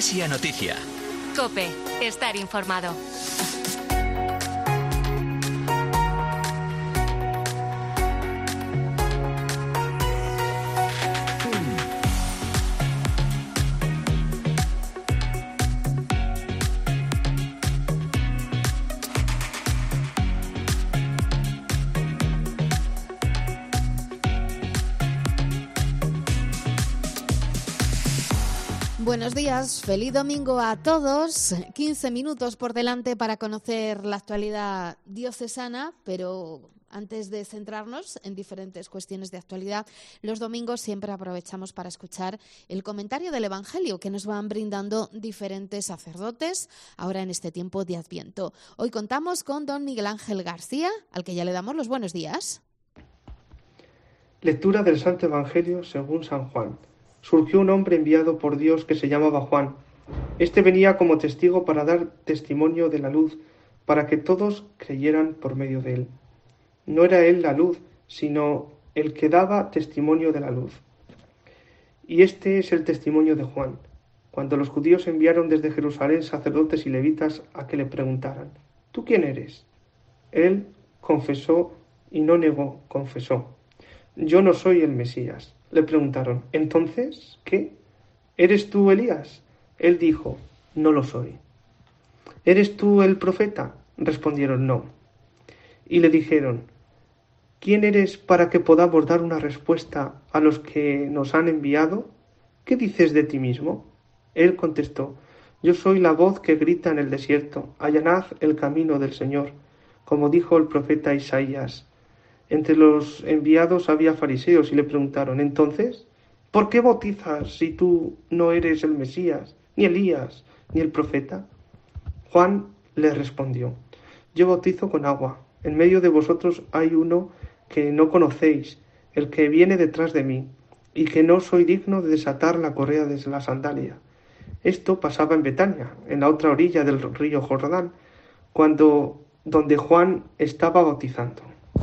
Iglesia Noticia. COPE. Estar informado. Buenos días, feliz domingo a todos. 15 minutos por delante para conocer la actualidad diocesana, pero antes de centrarnos en diferentes cuestiones de actualidad, los domingos siempre aprovechamos para escuchar el comentario del Evangelio que nos van brindando diferentes sacerdotes ahora en este tiempo de Adviento. Hoy contamos con don Miguel Ángel García, al que ya le damos los buenos días. Lectura del Santo Evangelio según San Juan. Surgió un hombre enviado por Dios que se llamaba Juan. Este venía como testigo para dar testimonio de la luz, para que todos creyeran por medio de él. No era él la luz, sino el que daba testimonio de la luz. Y este es el testimonio de Juan, cuando los judíos enviaron desde Jerusalén sacerdotes y levitas a que le preguntaran: ¿tú quién eres? Él confesó y no negó, confesó: yo no soy el Mesías. Le preguntaron: ¿entonces qué? ¿Eres tú Elías? Él dijo: no lo soy. ¿Eres tú el profeta? Respondieron: no. Y le dijeron: ¿quién eres para que podamos dar una respuesta a los que nos han enviado? ¿Qué dices de ti mismo? Él contestó: yo soy la voz que grita en el desierto, allanad el camino del Señor, como dijo el profeta Isaías. Entre los enviados había fariseos y le preguntaron: entonces, ¿por qué bautizas si tú no eres el Mesías, ni Elías, ni el profeta? Juan les respondió: yo bautizo con agua. En medio de vosotros hay uno que no conocéis, el que viene detrás de mí, y que no soy digno de desatar la correa de la sandalia. Esto pasaba en Betania, en la otra orilla del río Jordán, donde Juan estaba bautizando.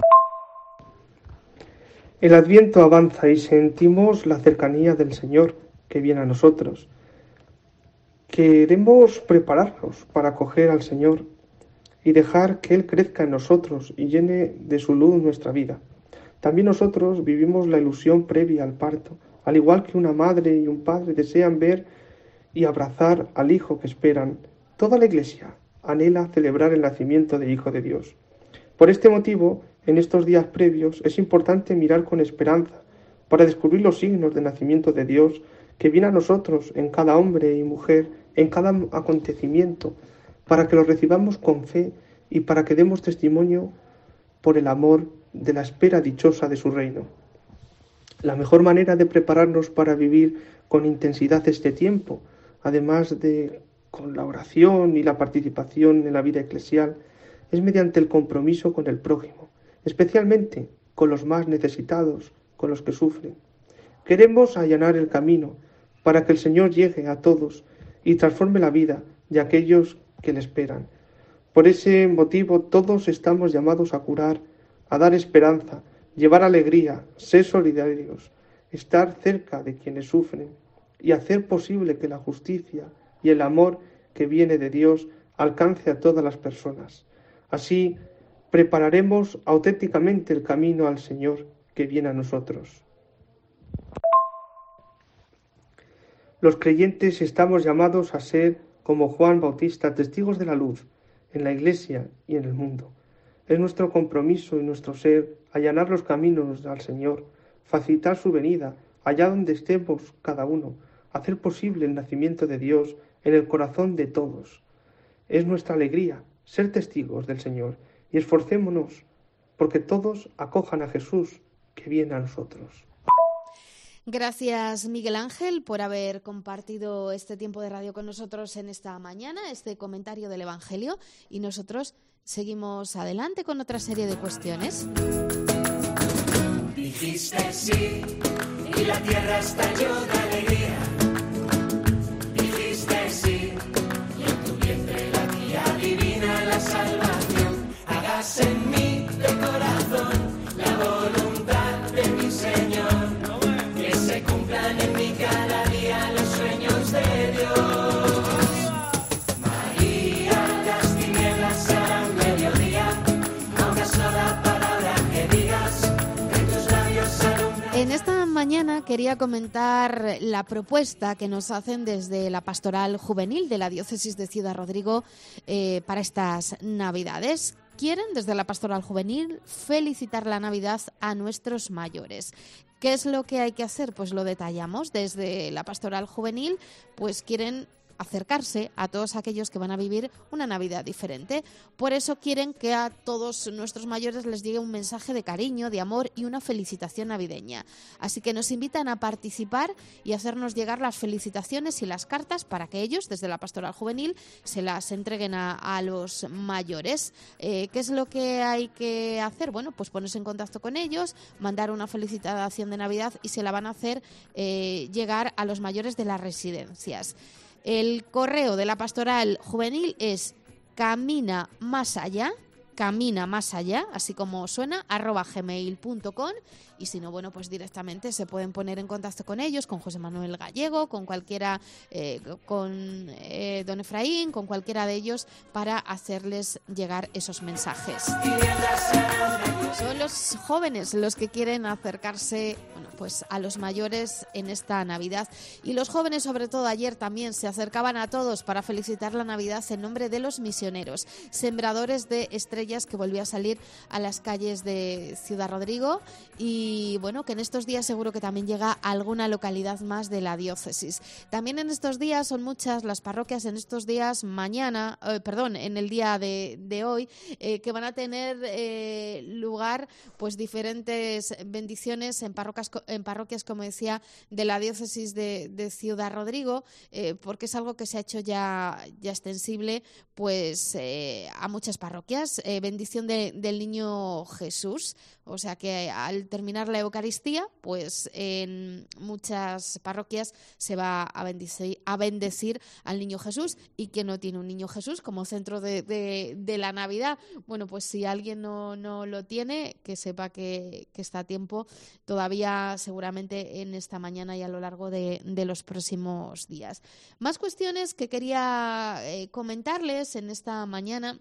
El Adviento avanza y sentimos la cercanía del Señor que viene a nosotros. Queremos prepararnos para acoger al Señor y dejar que Él crezca en nosotros y llene de su luz nuestra vida. También nosotros vivimos la ilusión previa al parto, al igual que una madre y un padre desean ver y abrazar al Hijo que esperan. Toda la Iglesia anhela celebrar el nacimiento del Hijo de Dios. Por este motivo, en estos días previos es importante mirar con esperanza para descubrir los signos del nacimiento de Dios que viene a nosotros en cada hombre y mujer, en cada acontecimiento, para que los recibamos con fe y para que demos testimonio por el amor de la espera dichosa de su reino. La mejor manera de prepararnos para vivir con intensidad este tiempo, además de con la oración y la participación en la vida eclesial, es mediante el compromiso con el prójimo, especialmente con los más necesitados, con los que sufren. Queremos allanar el camino para que el Señor llegue a todos y transforme la vida de aquellos que le esperan. Por ese motivo todos estamos llamados a curar, a dar esperanza, llevar alegría, ser solidarios, estar cerca de quienes sufren y hacer posible que la justicia y el amor que viene de Dios alcance a todas las personas. Así prepararemos auténticamente el camino al Señor que viene a nosotros. Los creyentes estamos llamados a ser, como Juan Bautista, testigos de la luz en la Iglesia y en el mundo. Es nuestro compromiso y nuestro ser allanar los caminos al Señor, facilitar su venida allá donde estemos cada uno, hacer posible el nacimiento de Dios en el corazón de todos. Es nuestra alegría ser testigos del Señor y esforcémonos porque todos acojan a Jesús que viene a nosotros. Gracias, Miguel Ángel, por haber compartido este tiempo de radio con nosotros en esta mañana, este comentario del Evangelio, y nosotros seguimos adelante con otra serie de cuestiones. Dijiste sí y la tierra estalló de alegría. Dijiste sí y en tu vientre latía divina la salvación. Hágase en mí de corazón la voluntad de mi Señor. Que se cumplan en mí cada día los sueños de Dios. En esta mañana quería comentar la propuesta que nos hacen desde la Pastoral Juvenil de la Diócesis de Ciudad Rodrigo para estas Navidades. Quieren, desde la Pastoral Juvenil, felicitar la Navidad a nuestros mayores. ¿Qué es lo que hay que hacer? Pues lo detallamos. Desde la Pastoral Juvenil, pues quieren acercarse a todos aquellos que van a vivir una Navidad diferente. Por eso quieren que a todos nuestros mayores les llegue un mensaje de cariño, de amor y una felicitación navideña. Así que nos invitan a participar y hacernos llegar las felicitaciones y las cartas para que ellos, desde la Pastoral Juvenil, se las entreguen a los mayores. ¿Qué es lo que hay que hacer? Bueno, pues ponerse en contacto con ellos, mandar una felicitación de Navidad y se la van a hacer llegar a los mayores de las residencias. El correo de la Pastoral Juvenil es camina más allá, así como suena, @gmail.com, y si no, bueno, pues directamente se pueden poner en contacto con ellos, con José Manuel Gallego, con cualquiera, con don Efraín, con cualquiera de ellos, para hacerles llegar esos mensajes. Son los jóvenes los que quieren acercarse, bueno, pues a los mayores en esta Navidad. Y los jóvenes, sobre todo ayer, también se acercaban a todos para felicitar la Navidad en nombre de los misioneros, sembradores de estrellas, que volvió a salir a las calles de Ciudad Rodrigo. Y bueno, que en estos días seguro que también llega a alguna localidad más de la diócesis. También en estos días son muchas las parroquias en estos días, en el día de hoy, que van a tener lugar pues diferentes bendiciones en parroquias, como decía, de la diócesis de Ciudad Rodrigo, porque es algo que se ha hecho ya extensible pues a muchas parroquias. Bendición del Niño Jesús, o sea que al terminar la Eucaristía, pues en muchas parroquias se va a bendecir al Niño Jesús. Y quien no tiene un Niño Jesús como centro de la Navidad, bueno, pues si alguien no lo tiene, que sepa que está a tiempo todavía, seguramente en esta mañana y a lo largo de los próximos días. Más cuestiones que quería comentarles en esta mañana,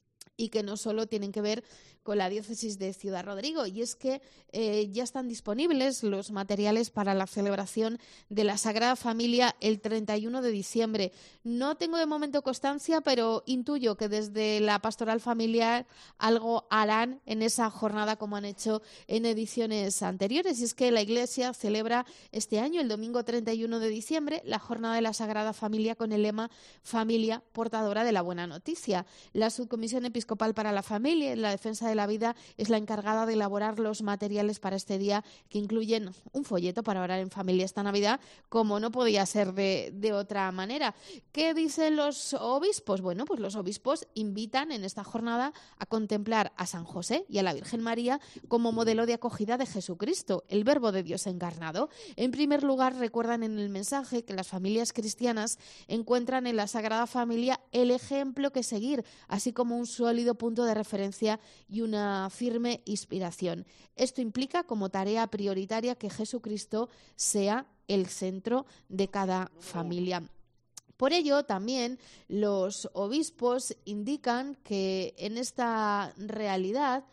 y que no solo tienen que ver con la diócesis de Ciudad Rodrigo, y es que ya están disponibles los materiales para la celebración de la Sagrada Familia el 31 de diciembre. No tengo de momento constancia, pero intuyo que desde la Pastoral Familiar algo harán en esa jornada, como han hecho en ediciones anteriores, y es que la Iglesia celebra este año, el domingo 31 de diciembre, la Jornada de la Sagrada Familia con el lema Familia portadora de la buena noticia. La Subcomisión Episcopal para la Familia y la Defensa de la Vida es la encargada de elaborar los materiales para este día, que incluyen un folleto para orar en familia esta Navidad, como no podía ser de otra manera. ¿Qué dicen los obispos? Bueno, pues los obispos invitan en esta jornada a contemplar a San José y a la Virgen María como modelo de acogida de Jesucristo, el Verbo de Dios encarnado. En primer lugar, recuerdan en el mensaje que las familias cristianas encuentran en la Sagrada Familia el ejemplo que seguir, así como un sólido punto de referencia y una firme inspiración. Esto implica como tarea prioritaria que Jesucristo sea el centro de cada familia. Por ello, también los obispos indican que en esta realidad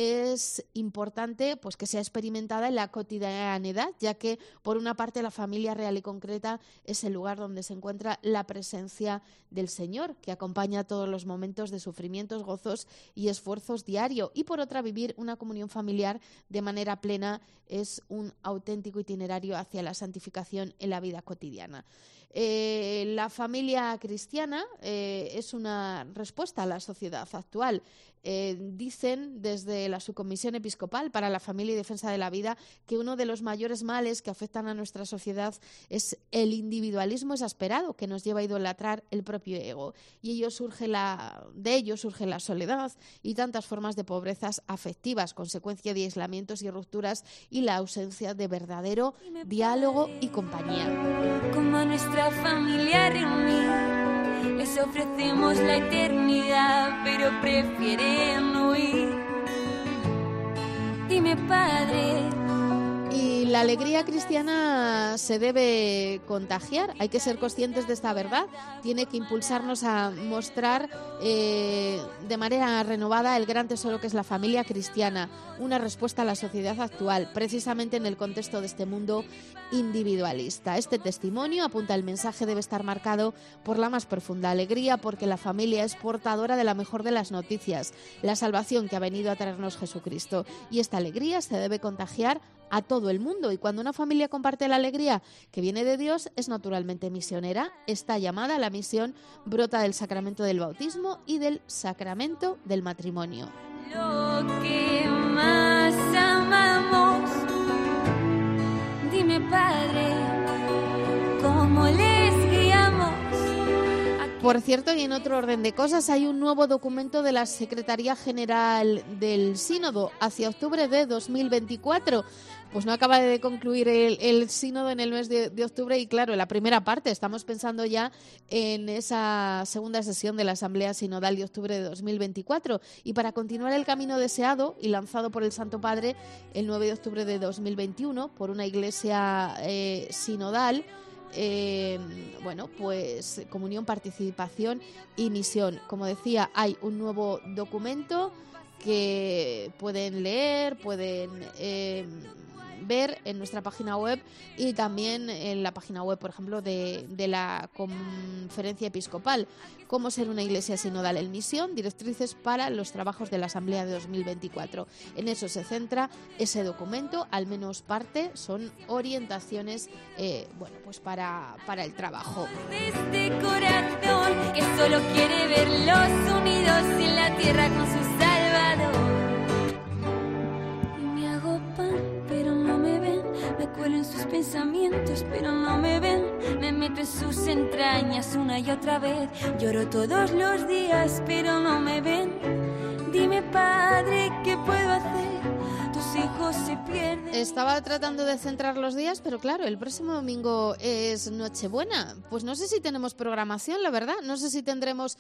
es importante pues que sea experimentada en la cotidianidad, ya que por una parte la familia real y concreta es el lugar donde se encuentra la presencia del Señor, que acompaña todos los momentos de sufrimientos, gozos y esfuerzos diario, y por otra vivir una comunión familiar de manera plena es un auténtico itinerario hacia la santificación en la vida cotidiana. La familia cristiana es una respuesta a la sociedad actual. Dicen desde la Subcomisión Episcopal para la Familia y Defensa de la Vida que uno de los mayores males que afectan a nuestra sociedad es el individualismo exasperado, que nos lleva a idolatrar el propio ego, y de ello surge la soledad y tantas formas de pobrezas afectivas, consecuencia de aislamientos y rupturas, y la ausencia de verdadero diálogo y compañía. Como a nuestra familia reunir, les ofrecemos la eternidad, pero prefieren huir. Dime, Padre. Y La alegría cristiana se debe contagiar, hay que ser conscientes de esta verdad, tiene que impulsarnos a mostrar de manera renovada el gran tesoro que es la familia cristiana, una respuesta a la sociedad actual, precisamente en el contexto de este mundo individualista. Este testimonio, apunta el mensaje, debe estar marcado por la más profunda alegría, porque la familia es portadora de la mejor de las noticias, la salvación que ha venido a traernos Jesucristo, y esta alegría se debe contagiar a todo el mundo, y cuando una familia comparte la alegría que viene de Dios, es naturalmente misionera. Está llamada a la misión, brota del sacramento del bautismo y del sacramento del matrimonio. Lo que más amamos, dime, Padre, ¿cómo les guiamos? Por cierto, y en otro orden de cosas, hay un nuevo documento de la Secretaría General del Sínodo hacia octubre de 2024. Pues no acaba de concluir el sínodo en el mes de octubre y claro, la primera parte, estamos pensando ya en esa segunda sesión de la Asamblea Sinodal de octubre de 2024. Y para continuar el camino deseado y lanzado por el Santo Padre el 9 de octubre de 2021 por una iglesia sinodal, bueno, pues comunión, participación y misión. Como decía, hay un nuevo documento que pueden leer, pueden ver en nuestra página web y también en la página web, por ejemplo, de la Conferencia Episcopal. Cómo ser una iglesia sinodal en misión, directrices para los trabajos de la Asamblea de 2024. En eso se centra ese documento, al menos parte, son orientaciones bueno, pues para el trabajo. De este corazón que solo quiere verlos unidos en la tierra con su Salvador. Y me hago pan, pero no me ven. Me cuelo en sus pensamientos, pero no me ven. Me meto en sus entrañas una y otra vez. Lloro todos los días, pero no me ven. Dime, Padre, ¿qué puedo hacer? Tus hijos se pierden. Estaba tratando de centrar los días, pero claro, el próximo domingo es Nochebuena. Pues no sé si tenemos programación, la verdad. No sé si tendremos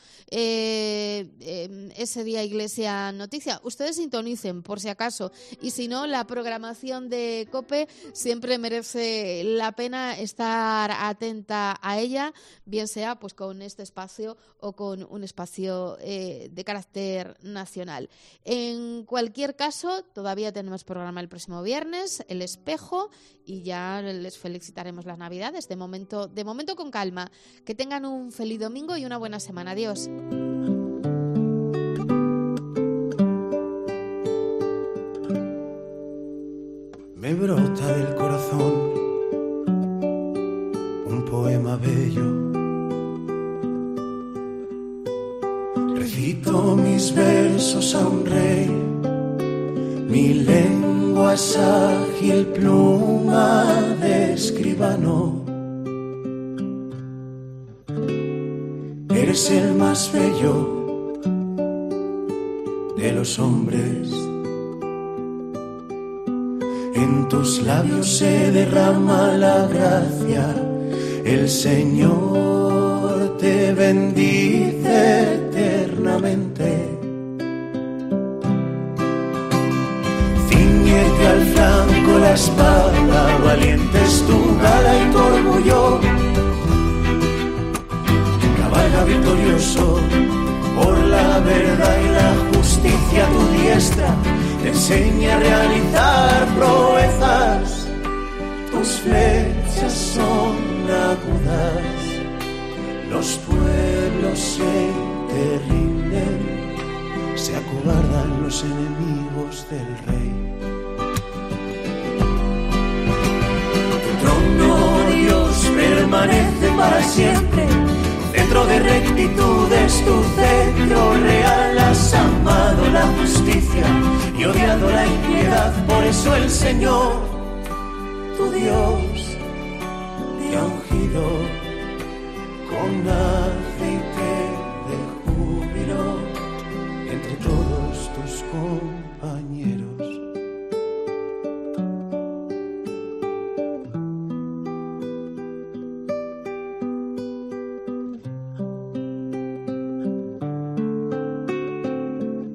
ese día Iglesia Noticia. Ustedes sintonicen, por si acaso. Y si no, la programación de COPE siempre merece la pena estar atenta a ella, bien sea pues con este espacio o con un espacio de carácter nacional. En cualquier caso, todavía tenemos programa el próximo viernes, El Espejo, y ya les felicitaremos las Navidades. De momento con calma. Que tengan un feliz domingo y una buena semana. Adiós. Me brota del corazón un poema bello. Recito mis versos a un rey, mi lengua es ágil pluma de escribano. Eres el más bello de los hombres. En tus labios se derrama la gracia, el Señor te bendice eternamente. Ciñete al flanco la espada, valiente es tu gala y tu orgullo. Cabalga victorioso por la verdad y la justicia, tu diestra te enseña a realizar proezas. Tus flechas son agudas, los pueblos se te rinden, se acobardan los enemigos del rey. Tu trono, Dios, permanece para siempre. Centro de rectitud es tu centro real. Has amado la justicia y odiado la impiedad. Por eso el Señor, tu Dios, te ha ungido con aceite de júbilo entre todos tus compañeros.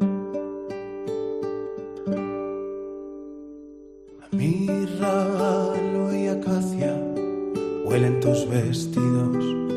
La mirra huelen tus vestidos,